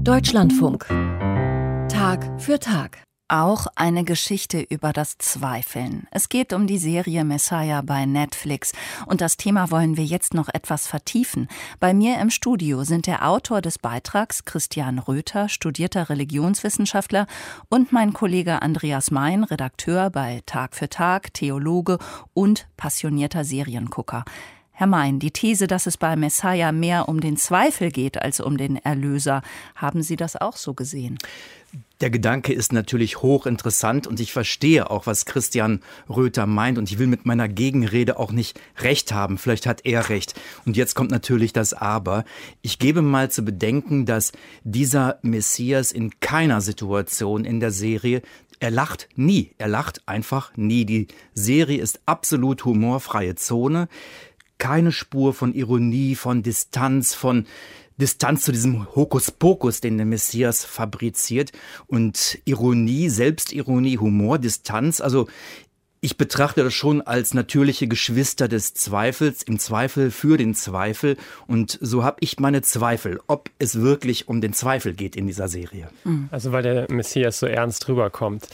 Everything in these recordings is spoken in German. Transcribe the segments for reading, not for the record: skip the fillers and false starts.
Deutschlandfunk. Tag für Tag. Auch eine Geschichte über das Zweifeln. Es geht um die Serie Messiah bei Netflix. Und das Thema wollen wir jetzt noch etwas vertiefen. Bei mir im Studio sind der Autor des Beitrags, Christian Röther, studierter Religionswissenschaftler, und mein Kollege Andreas Mein, Redakteur bei Tag für Tag, Theologe und passionierter Seriengucker. Herr Mein, die These, dass es bei Messiah mehr um den Zweifel geht als um den Erlöser, haben Sie das auch so gesehen? Der Gedanke ist natürlich hochinteressant und ich verstehe auch, was Christian Röther meint, und ich will mit meiner Gegenrede auch nicht recht haben. Vielleicht hat er recht. Und jetzt kommt natürlich das Aber. Ich gebe mal zu bedenken, dass dieser Messias in keiner Situation in der Serie, er lacht nie. Er lacht einfach nie. Die Serie ist absolut humorfreie Zone. Keine Spur von Ironie, von Distanz zu diesem Hokuspokus, den der Messias fabriziert. Und Ironie, Selbstironie, Humor, Distanz, also ich betrachte das schon als natürliche Geschwister des Zweifels, im Zweifel für den Zweifel. Und so habe ich meine Zweifel, ob es wirklich um den Zweifel geht in dieser Serie. Also weil der Messias so ernst rüberkommt.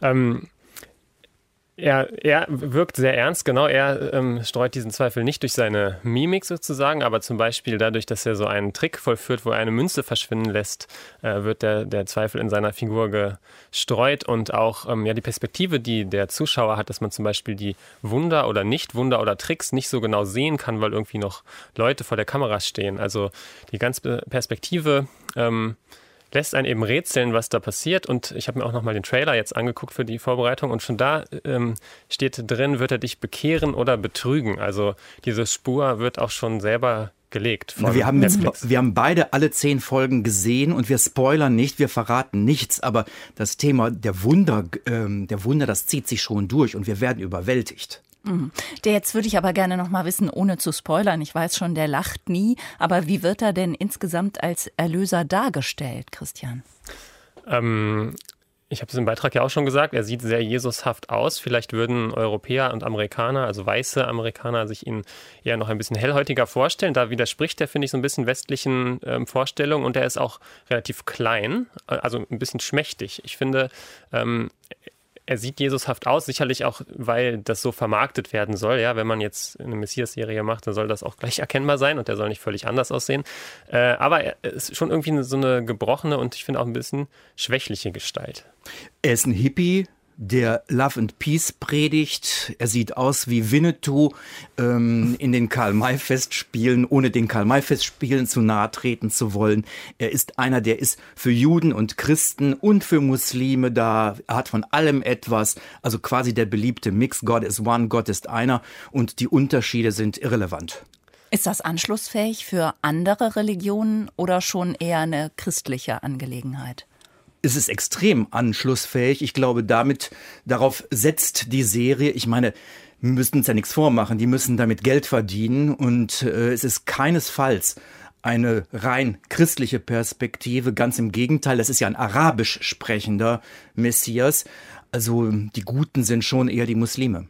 Er wirkt sehr ernst, genau. Er streut diesen Zweifel nicht durch seine Mimik sozusagen, aber zum Beispiel dadurch, dass er so einen Trick vollführt, wo er eine Münze verschwinden lässt, wird der Zweifel in seiner Figur gestreut. Und auch die Perspektive, die der Zuschauer hat, dass man zum Beispiel die Wunder oder Nicht-Wunder oder Tricks nicht so genau sehen kann, weil irgendwie noch Leute vor der Kamera stehen. Also die ganze Perspektive lässt einen eben rätseln, was da passiert. Und ich habe mir auch nochmal den Trailer jetzt angeguckt für die Vorbereitung. Und schon da steht drin, wird er dich bekehren oder betrügen. Also diese Spur wird auch schon selber gelegt von Netflix. Wir haben beide alle 10 Folgen gesehen und wir spoilern nicht, wir verraten nichts. Aber das Thema der Wunder, das zieht sich schon durch und wir werden überwältigt. Jetzt würde ich aber gerne noch mal wissen, ohne zu spoilern, ich weiß schon, der lacht nie, aber wie wird er denn insgesamt als Erlöser dargestellt, Christian? Ich habe es im Beitrag ja auch schon gesagt, er sieht sehr Jesushaft aus. Vielleicht würden Europäer und Amerikaner, also weiße Amerikaner, sich ihn eher noch ein bisschen hellhäutiger vorstellen. Da widerspricht er, finde ich, so ein bisschen westlichen Vorstellungen, und er ist auch relativ klein, also ein bisschen schmächtig. Ich finde, er sieht Jesushaft aus, sicherlich auch, weil das so vermarktet werden soll. Ja, wenn man jetzt eine Messias-Serie macht, dann soll das auch gleich erkennbar sein und der soll nicht völlig anders aussehen. Aber er ist schon irgendwie so eine gebrochene und ich finde auch ein bisschen schwächliche Gestalt. Er ist ein Hippie, der Love and Peace predigt. Er sieht aus wie Winnetou in den Karl-May-Festspielen, ohne den Karl-May-Festspielen zu nahe treten zu wollen. Er ist einer, der ist für Juden und Christen und für Muslime da. Er hat von allem etwas, also quasi der beliebte Mix. God is one, Gott ist einer, und die Unterschiede sind irrelevant. Ist das anschlussfähig für andere Religionen oder schon eher eine christliche Angelegenheit? Es ist extrem anschlussfähig. Ich glaube, darauf setzt die Serie. Ich meine, wir müssen uns ja nichts vormachen. Die müssen damit Geld verdienen. Und es ist keinesfalls eine rein christliche Perspektive. Ganz im Gegenteil, das ist ja ein arabisch sprechender Messias. Also die Guten sind schon eher die Muslime.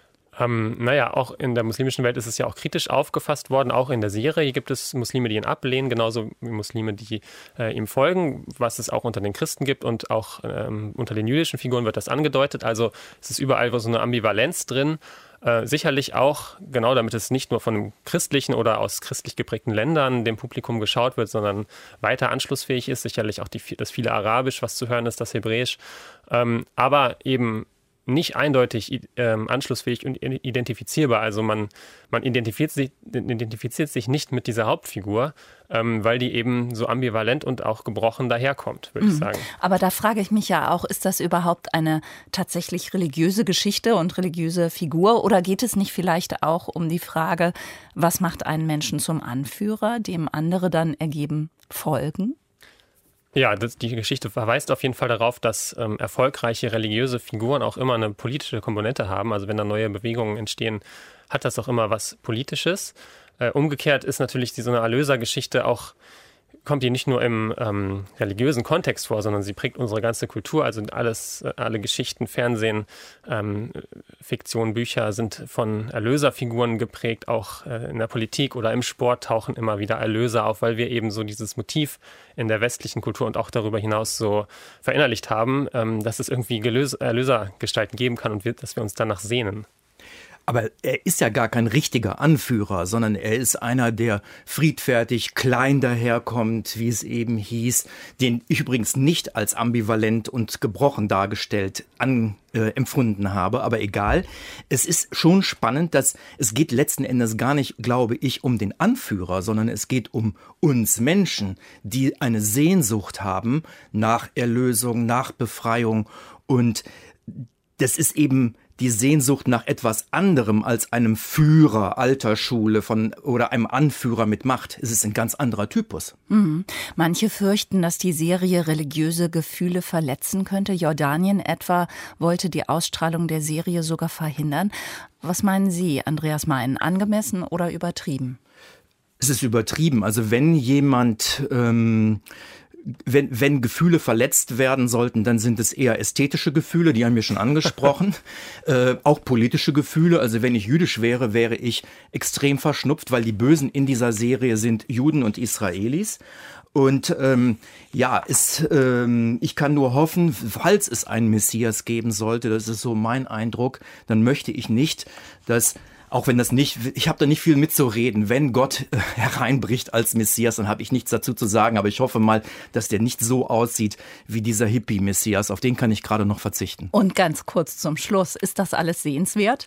Auch in der muslimischen Welt ist es ja auch kritisch aufgefasst worden. Auch in der Serie gibt es Muslime, die ihn ablehnen, genauso wie Muslime, die ihm folgen, was es auch unter den Christen gibt, und auch unter den jüdischen Figuren wird das angedeutet. Also es ist überall so eine Ambivalenz drin. Sicherlich auch, genau, damit es nicht nur von einem christlichen oder aus christlich geprägten Ländern dem Publikum geschaut wird, sondern weiter anschlussfähig ist. Sicherlich auch das viele Arabisch, was zu hören ist, das Hebräisch. Aber eben nicht eindeutig anschlussfähig und identifizierbar. Also man identifiziert sich nicht mit dieser Hauptfigur, weil die eben so ambivalent und auch gebrochen daherkommt, würde ich sagen. Aber da frage ich mich ja auch, ist das überhaupt eine tatsächlich religiöse Geschichte und religiöse Figur? Oder geht es nicht vielleicht auch um die Frage, was macht einen Menschen zum Anführer, dem andere dann ergeben folgen? Ja, die Geschichte verweist auf jeden Fall darauf, dass erfolgreiche religiöse Figuren auch immer eine politische Komponente haben. Also wenn da neue Bewegungen entstehen, hat das auch immer was Politisches. Umgekehrt ist natürlich so eine Erlösergeschichte auch kommt die nicht nur im religiösen Kontext vor, sondern sie prägt unsere ganze Kultur. Also alle Geschichten, Fernsehen, Fiktion, Bücher sind von Erlöserfiguren geprägt. Auch in der Politik oder im Sport tauchen immer wieder Erlöser auf, weil wir eben so dieses Motiv in der westlichen Kultur und auch darüber hinaus so verinnerlicht haben, dass es irgendwie Erlösergestalten geben kann und dass wir uns danach sehnen. Aber er ist ja gar kein richtiger Anführer, sondern er ist einer, der friedfertig, klein daherkommt, wie es eben hieß, den ich übrigens nicht als ambivalent und gebrochen dargestellt empfunden habe. Aber egal, es ist schon spannend, dass es geht letzten Endes gar nicht, glaube ich, um den Anführer, sondern es geht um uns Menschen, die eine Sehnsucht haben nach Erlösung, nach Befreiung. Und das ist eben die Sehnsucht nach etwas anderem als einem Führer alter Schule oder einem Anführer mit Macht. Es ist ein ganz anderer Typus. Manche fürchten, dass die Serie religiöse Gefühle verletzen könnte. Jordanien etwa wollte die Ausstrahlung der Serie sogar verhindern. Was meinen Sie, Andreas Mein, angemessen oder übertrieben? Es ist übertrieben. Also wenn jemand wenn Gefühle verletzt werden sollten, dann sind es eher ästhetische Gefühle, die haben wir schon angesprochen, auch politische Gefühle. Also wenn ich jüdisch wäre, wäre ich extrem verschnupft, weil die Bösen in dieser Serie sind Juden und Israelis. Und ich kann nur hoffen, falls es einen Messias geben sollte, das ist so mein Eindruck, dann möchte ich nicht, dass auch wenn ich habe da nicht viel mitzureden. Wenn Gott hereinbricht als Messias, dann habe ich nichts dazu zu sagen. Aber ich hoffe mal, dass der nicht so aussieht wie dieser Hippie-Messias. Auf den kann ich gerade noch verzichten. Und ganz kurz zum Schluss, ist das alles sehenswert?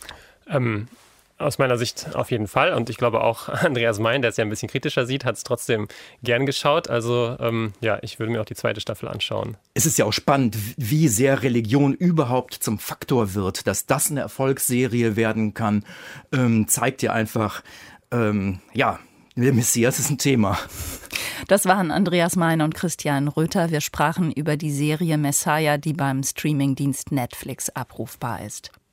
Aus meiner Sicht auf jeden Fall. Und ich glaube auch Andreas Mein, der es ja ein bisschen kritischer sieht, hat es trotzdem gern geschaut. Also ich würde mir auch die zweite Staffel anschauen. Es ist ja auch spannend, wie sehr Religion überhaupt zum Faktor wird. Dass das eine Erfolgsserie werden kann, zeigt ja einfach, der Messias ist ein Thema. Das waren Andreas Mein und Christian Röther. Wir sprachen über die Serie Messiah, die beim Streamingdienst Netflix abrufbar ist.